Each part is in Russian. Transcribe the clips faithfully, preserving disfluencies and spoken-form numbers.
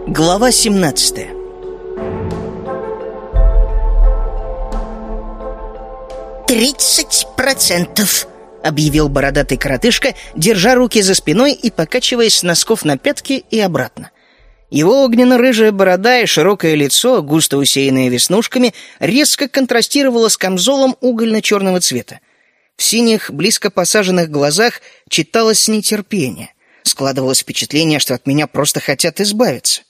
Глава семнадцатая. «Тридцать процентов», — объявил бородатый коротышка, держа руки за спиной и покачиваясь с носков на пятки и обратно. Его огненно-рыжая борода и широкое лицо, густо усеянное веснушками, резко контрастировало с камзолом угольно-черного цвета. В синих, близко посаженных глазах читалось нетерпение. Складывалось впечатление, что от меня просто хотят избавиться.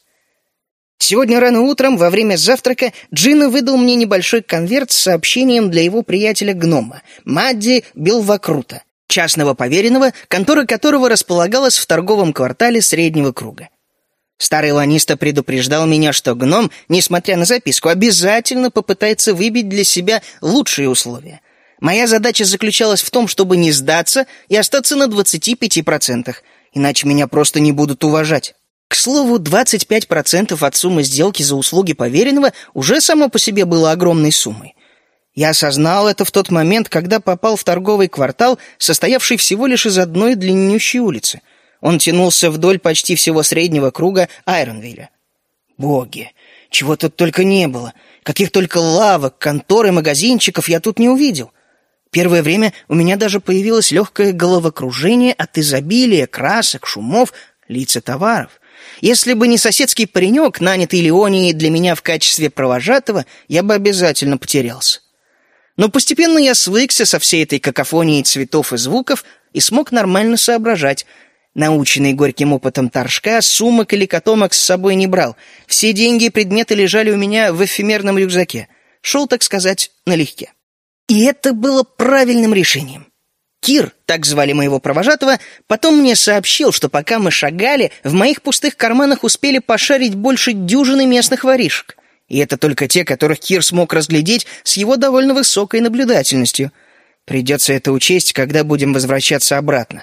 Сегодня рано утром, во время завтрака, Джино выдал мне небольшой конверт с сообщением для его приятеля-гнома, Мадди Белвакрута, частного поверенного, контора которого располагалась в торговом квартале Среднего Круга. Старый ланиста предупреждал меня, что гном, несмотря на записку, обязательно попытается выбить для себя лучшие условия. Моя задача заключалась в том, чтобы не сдаться и остаться на двадцати пяти процентах, иначе меня просто не будут уважать. К слову, двадцать пять процентов от суммы сделки за услуги поверенного уже само по себе было огромной суммой. Я осознал это в тот момент, когда попал в торговый квартал, состоявший всего лишь из одной длиннющей улицы. Он тянулся вдоль почти всего Среднего Круга Айронвилля. Боги, чего тут только не было. Каких только лавок, контор и магазинчиков я тут не увидел. Первое время у меня даже появилось легкое головокружение от изобилия красок, шумов, лиц и товаров. Если бы не соседский паренек, нанятый Леонией для меня в качестве провожатого, я бы обязательно потерялся. Но постепенно я свыкся со всей этой какофонией цветов и звуков и смог нормально соображать. Наученный горьким опытом торжка, сумок или котомок с собой не брал. Все деньги и предметы лежали у меня в эфемерном рюкзаке. Шел, так сказать, налегке. И это было правильным решением. Кир, так звали моего провожатого, потом мне сообщил, что пока мы шагали, в моих пустых карманах успели пошарить больше дюжины местных воришек. И это только те, которых Кир смог разглядеть с его довольно высокой наблюдательностью. Придется это учесть, когда будем возвращаться обратно.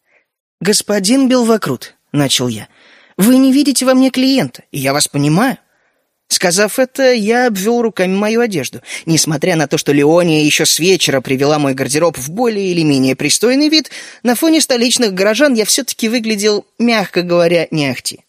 «Господин Белвакрут», — начал я, — «вы не видите во мне клиента, и я вас понимаю». Сказав это, я обвел руками мою одежду. Несмотря на то, что Леония еще с вечера привела мой гардероб в более или менее пристойный вид, на фоне столичных горожан я все-таки выглядел, мягко говоря, не ахти.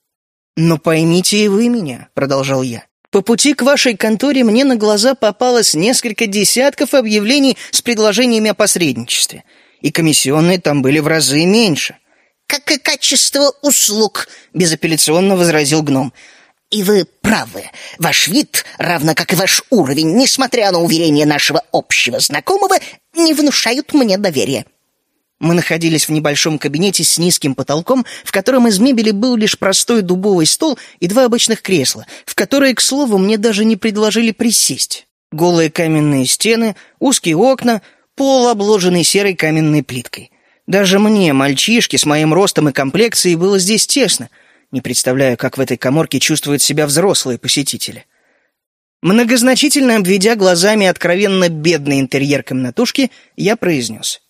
«Но поймите и вы меня», — продолжал я. «По пути к вашей конторе мне на глаза попалось несколько десятков объявлений с предложениями о посредничестве, и комиссионные там были в разы меньше». «Как и качество услуг», — безапелляционно возразил гном. «И вы правы. Ваш вид, равно как и ваш уровень, несмотря на уверения нашего общего знакомого, не внушают мне доверия». Мы находились в небольшом кабинете с низким потолком, в котором из мебели был лишь простой дубовый стол и два обычных кресла, в которые, к слову, мне даже не предложили присесть. Голые каменные стены, узкие окна, пол, обложенный серой каменной плиткой. Даже мне, мальчишке, с моим ростом и комплекцией, было здесь тесно. Не представляю, как в этой каморке чувствуют себя взрослые посетители. Многозначительно обведя глазами откровенно бедный интерьер комнатушки, я произнес: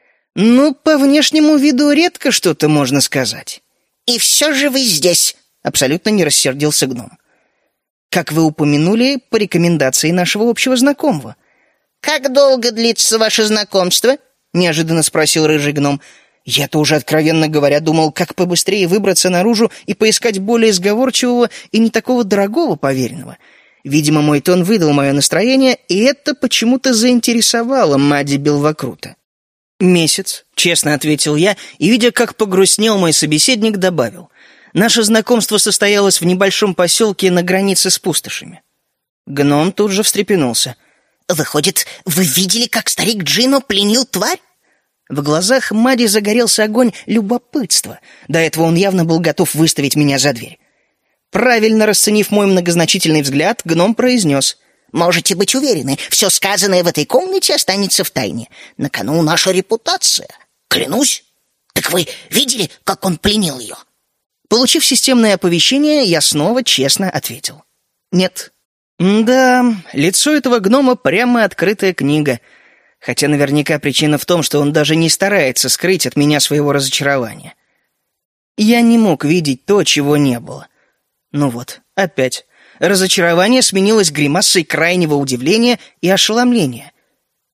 «Ну, по внешнему виду редко что-то можно сказать». «И все же вы здесь», — абсолютно не рассердился гном. «Как вы упомянули, по рекомендации нашего общего знакомого». «Как долго длится ваше знакомство?» — неожиданно спросил рыжий гном. Я-то уже, откровенно говоря, думал, как побыстрее выбраться наружу и поискать более сговорчивого и не такого дорогого поверенного. Видимо, мой тон выдал мое настроение, и это почему-то заинтересовало Мадди Белвакрута. «Месяц», — честно ответил я, и, видя, как погрустнел мой собеседник, добавил: «Наше знакомство состоялось в небольшом поселке на границе с пустошами». Гном тут же встрепенулся. «Выходит, вы видели, как старик Джино пленил тварь?» В глазах Мадди загорелся огонь любопытства. До этого он явно был готов выставить меня за дверь. Правильно расценив мой многозначительный взгляд, гном произнес: «Можете быть уверены, все сказанное в этой комнате останется в тайне. На кону наша репутация. Клянусь. Так вы видели, как он пленил ее?» Получив системное оповещение, я снова честно ответил: «Нет». Да, лицо этого гнома прямо открытая книга. Хотя наверняка причина в том, что он даже не старается скрыть от меня своего разочарования. Я не мог видеть то, чего не было. Ну вот, опять. Разочарование сменилось гримасой крайнего удивления и ошеломления.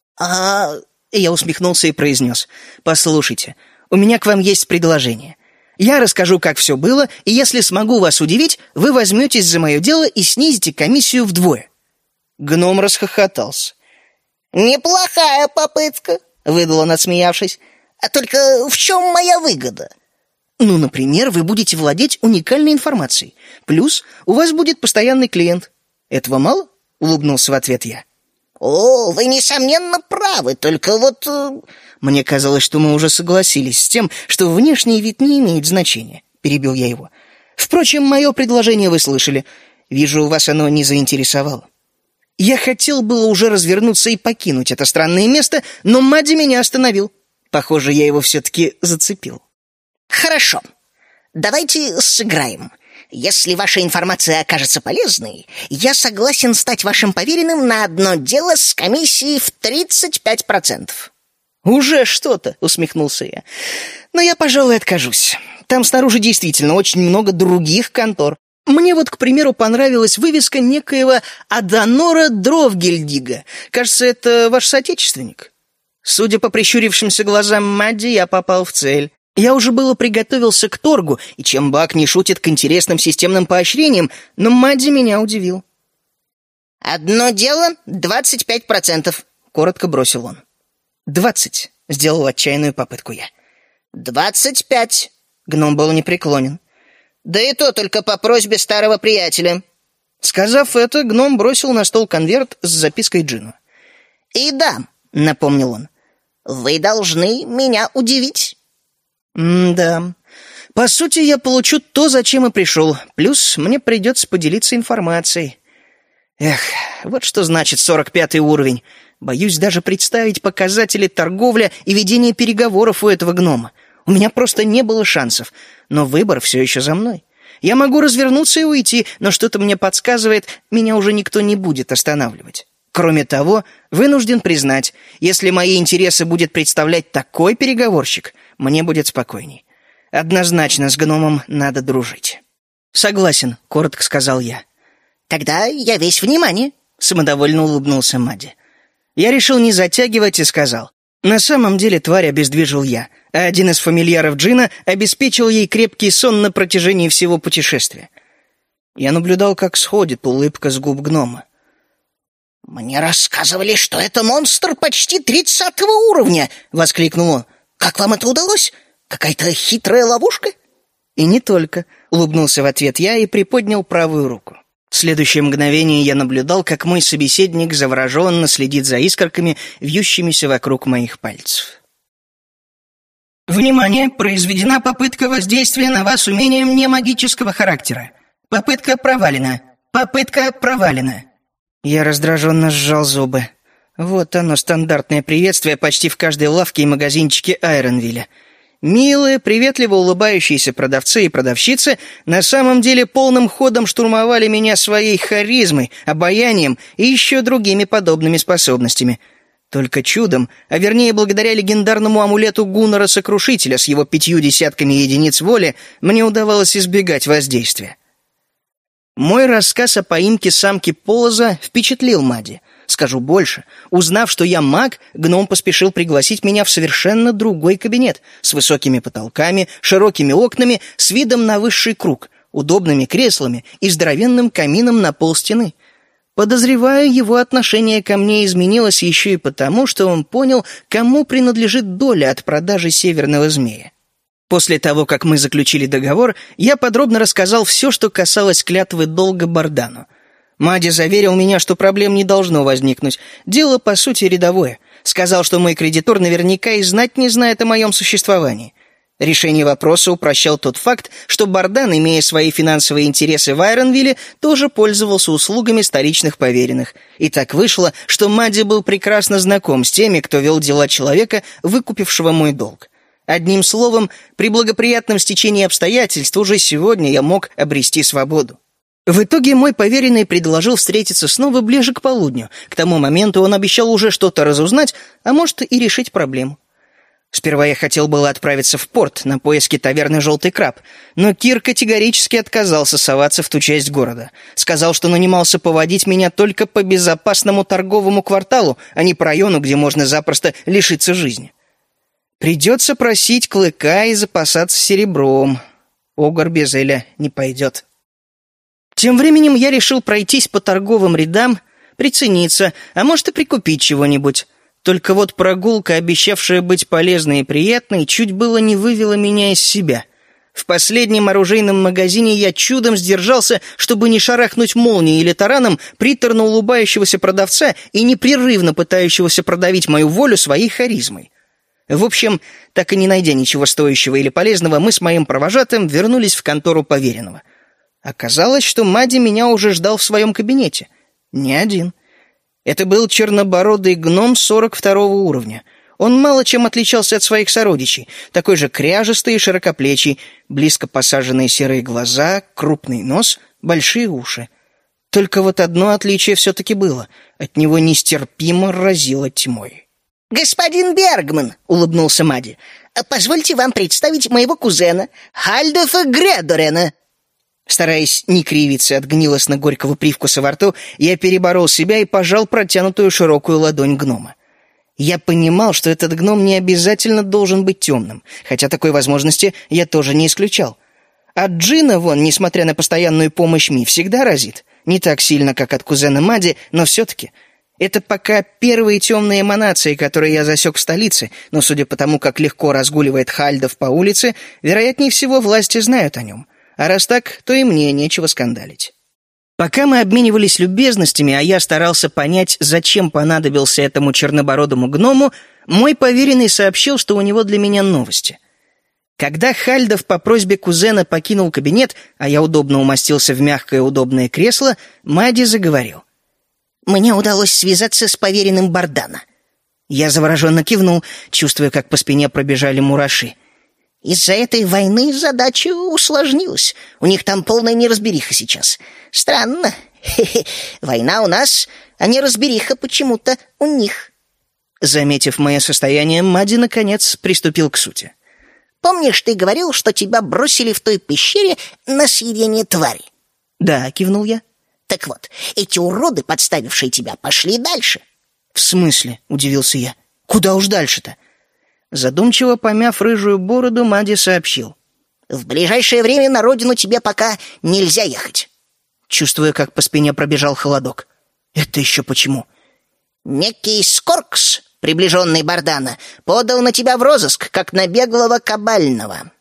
«А...» Я усмехнулся и произнес: «Послушайте, у меня к вам есть предложение. Я расскажу, как все было, и если смогу вас удивить, вы возьметесь за мое дело и снизите комиссию вдвое». Гном расхохотался. «Неплохая попытка», — выдал он, отсмеявшись. «А только в чем моя выгода?» «Ну, например, вы будете владеть уникальной информацией. Плюс у вас будет постоянный клиент. Этого мало?» — улыбнулся в ответ я. «О, вы, несомненно, правы, только вот...» «Мне казалось, что мы уже согласились с тем, что внешний вид не имеет значения», — перебил я его. «Впрочем, мое предложение вы слышали. Вижу, вас оно не заинтересовало». Я хотел было уже развернуться и покинуть это странное место, но Мадди меня остановил. Похоже, я его все-таки зацепил. «Хорошо, давайте сыграем. Если ваша информация окажется полезной, я согласен стать вашим поверенным на одно дело с комиссией в тридцать пять процентов». «Уже что-то», — усмехнулся я. «Но я, пожалуй, откажусь. Там снаружи действительно очень много других контор. Мне вот, к примеру, понравилась вывеска некоего Аданора Дровгельдига. Кажется, это ваш соотечественник». Судя по прищурившимся глазам Мадди, я попал в цель. Я уже было приготовился к торгу, и чем Бак не шутит к интересным системным поощрениям, но Мадди меня удивил. «Одно дело — двадцать пять процентов», — коротко бросил он. «Двадцать», — сделал отчаянную попытку я. «Двадцать пять», — гном был непреклонен. «Да и то только по просьбе старого приятеля». Сказав это, гном бросил на стол конверт с запиской Джину. «И да», — напомнил он, — «вы должны меня удивить». М-да. По сути, я получу то, зачем и пришел. Плюс мне придется поделиться информацией. Эх, вот что значит сорок пятый уровень. Боюсь даже представить показатели торговля и ведения переговоров у этого гнома. У меня просто не было шансов. Но выбор все еще за мной. Я могу развернуться и уйти, но что-то мне подсказывает, меня уже никто не будет останавливать. Кроме того, вынужден признать, если мои интересы будет представлять такой переговорщик, мне будет спокойней. Однозначно с гномом надо дружить. «Согласен», — коротко сказал я. «Тогда я весь внимание», — самодовольно улыбнулся Мадди. Я решил не затягивать и сказал. На самом деле тварь обездвижил я, а один из фамильяров Джина обеспечил ей крепкий сон на протяжении всего путешествия. Я наблюдал, как сходит улыбка с губ гнома. «Мне рассказывали, что это монстр почти тридцатого уровня!» — воскликнул он. «Как вам это удалось? Какая-то хитрая ловушка?» «И не только», — улыбнулся в ответ я и приподнял правую руку. В следующее мгновение я наблюдал, как мой собеседник завороженно следит за искорками, вьющимися вокруг моих пальцев. «Внимание! Произведена попытка воздействия на вас умением немагического характера. Попытка провалена. Попытка провалена». Я раздраженно сжал зубы. Вот оно, стандартное приветствие почти в каждой лавке и магазинчике Айронвилля. Милые, приветливо улыбающиеся продавцы и продавщицы на самом деле полным ходом штурмовали меня своей харизмой, обаянием и еще другими подобными способностями. Только чудом, а вернее благодаря легендарному амулету Гуннара-сокрушителя с его пятью десятками единиц воли, мне удавалось избегать воздействия. Мой рассказ о поимке самки Полоза впечатлил Мадди. Скажу больше. Узнав, что я маг, гном поспешил пригласить меня в совершенно другой кабинет с высокими потолками, широкими окнами, с видом на высший круг, удобными креслами и здоровенным камином на полстены. Подозреваю, его отношение ко мне изменилось еще и потому, что он понял, кому принадлежит доля от продажи северного змея. После того, как мы заключили договор, я подробно рассказал все, что касалось клятвы долга Бардану. Мадди заверил меня, что проблем не должно возникнуть. Дело, по сути, рядовое. Сказал, что мой кредитор наверняка и знать не знает о моем существовании. Решение вопроса упрощал тот факт, что Бардан, имея свои финансовые интересы в Айронвилле, тоже пользовался услугами столичных поверенных. И так вышло, что Мадди был прекрасно знаком с теми, кто вел дела человека, выкупившего мой долг. Одним словом, при благоприятном стечении обстоятельств уже сегодня я мог обрести свободу. В итоге мой поверенный предложил встретиться снова ближе к полудню. К тому моменту он обещал уже что-то разузнать, а может и решить проблему. Сперва я хотел было отправиться в порт на поиски таверны «Желтый краб», но Кир категорически отказался соваться в ту часть города. Сказал, что нанимался поводить меня только по безопасному торговому кварталу, а не по району, где можно запросто лишиться жизни. Придется просить Клыка и запасаться серебром. Огр без Эля не пойдет. Тем временем я решил пройтись по торговым рядам, прицениться, а может и прикупить чего-нибудь. Только вот прогулка, обещавшая быть полезной и приятной, чуть было не вывела меня из себя. В последнем оружейном магазине я чудом сдержался, чтобы не шарахнуть молнией или тараном приторно улыбающегося продавца и непрерывно пытающегося продавить мою волю своей харизмой. В общем, так и не найдя ничего стоящего или полезного, мы с моим провожатым вернулись в контору поверенного. Оказалось, что Мадди меня уже ждал в своем кабинете. Не один. Это был чернобородый гном сорок второго уровня. Он мало чем отличался от своих сородичей. Такой же кряжестый и широкоплечий, близко посаженные серые глаза, крупный нос, большие уши. Только вот одно отличие все-таки было. От него нестерпимо разило тьмой. «Господин Бергман», — улыбнулся Мадди, — «позвольте вам представить моего кузена, Хальдефа Гредорена». Стараясь не кривиться от гнилостно-горького привкуса во рту, я переборол себя и пожал протянутую широкую ладонь гнома. Я понимал, что этот гном не обязательно должен быть темным, хотя такой возможности я тоже не исключал. От Джина вон, несмотря на постоянную помощь Ми, всегда разит. Не так сильно, как от кузена Мадди, но все-таки. Это пока первые темные эманации, которые я засек в столице, но судя по тому, как легко разгуливает Хальдов по улице, вероятнее всего власти знают о нем. А раз так, то и мне нечего скандалить. Пока мы обменивались любезностями, а я старался понять, зачем понадобился этому чернобородому гному, мой поверенный сообщил, что у него для меня новости. Когда Хальдов по просьбе кузена покинул кабинет, а я удобно умостился в мягкое удобное кресло, Мадди заговорил. «Мне удалось связаться с поверенным Бардана». Я завороженно кивнул, чувствуя, как по спине пробежали мураши. «Из-за этой войны задача усложнилась. У них там полная неразбериха сейчас. Странно. Хе-хе. Война у нас, а неразбериха почему-то у них». Заметив мое состояние, Мадди, наконец, приступил к сути. «Помнишь, ты говорил, что тебя бросили в той пещере на съедение твари?» «Да», — кивнул я. «Так вот, эти уроды, подставившие тебя, пошли дальше». «В смысле?» — удивился я. «Куда уж дальше-то?» Задумчиво помяв рыжую бороду, Мадди сообщил. «В ближайшее время на родину тебе пока нельзя ехать». Чувствуя, как по спине пробежал холодок. «Это еще почему?» «Некий Скоркс, приближенный Бардана, подал на тебя в розыск, как на беглого кабального».